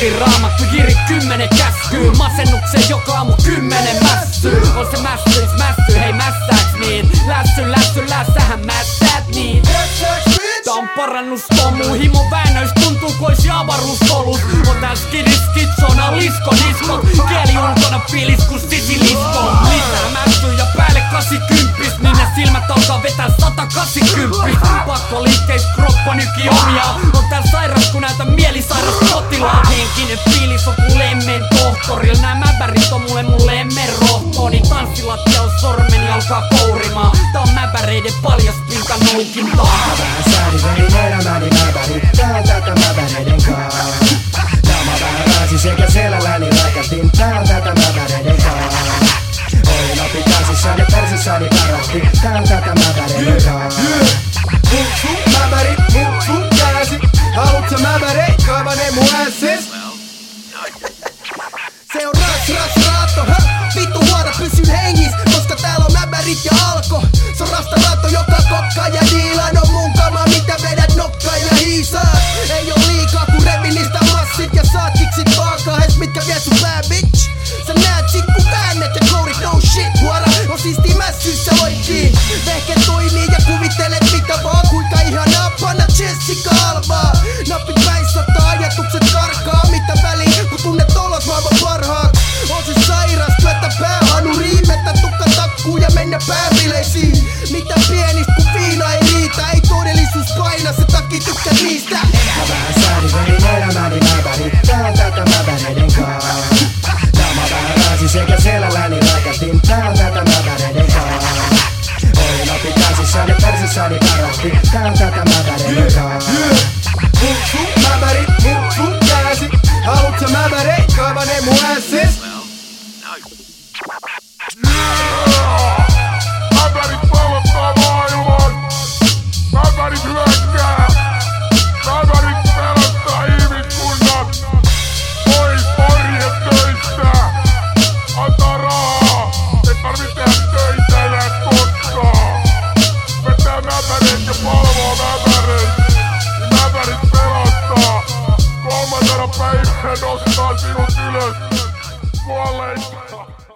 Piiri raamattu, jiri 10 käskyy. Masennuksen joka aamu 10 mässyy. On se mässy, hei mässääks niin? Lässähän mässäät niin. Tää on parannustomuu, himo väännöis tuntuu kois avaruuspolus. On tää skitsona, diskot. Kieli ulkona piilis ku sisilisko. Lisää mässyy ja päälle 80, niin ne silmät alkaa vetää 180. Pakko liikkeis kroppa nyki omia. On tää sairas kun näytä mielisairas potilaan. Henkinen fiilis on ku lemmen tohtoril. Nää mäbärit on mun lemmen rohtooni. Tanssilattia on sormeni alkaa kourimaan. Tää on mäbäreiden paljas pinta noukintaa. Vähän säädi vein elämäni mäbärit. Tää on tätä mäbäreiden kaa. Tämä vähän pääsi sekä selälläni räkätin. Tää on tätä mäbäreiden kaa. Olin opin tansissani, persissani karatti. Tää on tätä mäbäreiden kaa. Mäbärit, sun käsi. Haluut sä mäbäreit, kaavane mun ässis. Se on raatto, vittu huora pysyn hengis. Koska täällä on mäbärit ja alko. Se on rastaraatto joka kokkaa ja diilaan. On mun kama mitä vedät nokkaa ja hiisaa. Ei oo liikaa kun revin niistä massit. Ja saat kiksit vaakahes mitkä vie sun pää bitch. Sä näet sit kun väännät ja kourit no shit. Huora on siisti mässyssä loikkiin. Vehke toimii ja kuvittelet mitä vaan. Kuinka ihanaa panna Jessica Albaa. Napit päissä ottaa ajatukset karkaa. Mitä väliin kun tunnet olot maailman parhaat. On se sairas työtä päähanuriin. Mettä tukka takkuu ja mennä pääbileisiin. Mitä pienistä kun viina ei riitä. Ei todellisuus paina se takki tykkää niistä. Mä vähän säädi vein elämäni mäbärit. Tää on tätä mäbäreiden kaa. Tämä vähän pääsi sekä selälläni räkätin. Tää on tätä mäbäreiden kaa. Olin opin tansissani, persissani karatti. Tää on tätä mäbäreiden kaa. Mäbärit, sun käsi. Haluut sä mäbäreit, kaavane mun ässis. Mäbärit pallottaa maailman. Mäbärit hyökkää. Mäbärit pelottaa ihmiskunnan. Pois orjen töistä. Antaa rahaa. Ei tarvitse tehdä töitä enää koskaan. Vetää mäbärit ja palvoo mäbärit. Mäbärit pelottaa. 3. päivänä nostaa sinut ylös kuolleista.